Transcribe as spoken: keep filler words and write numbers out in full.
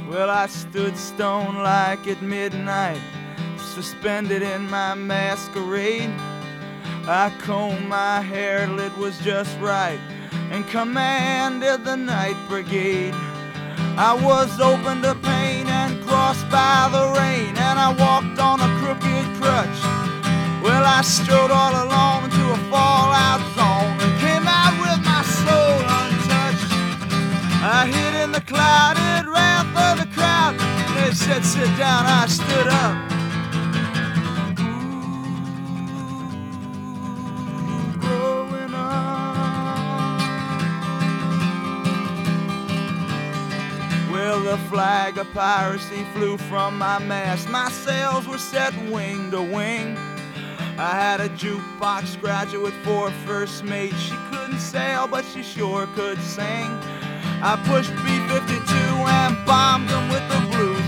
Well, I stood stone-like at midnight, suspended in my masquerade. I combed my hair till it was just right and commanded the night brigade. I was open to pain and crossed by the rain, and I walked on a crooked crutch. Well, I strode all alone into a fallout zone and came out with my soul untouched. I hid in the clouded wrath of the crowd. They said, sit down, I stood up. Ooh, growing up. Well, the flag of piracy flew from my mast. My sails were set wing to wing. I had a jukebox graduate for a first mate. She couldn't sail, but she sure could sing. I pushed B fifty-two and bombed them with the blues.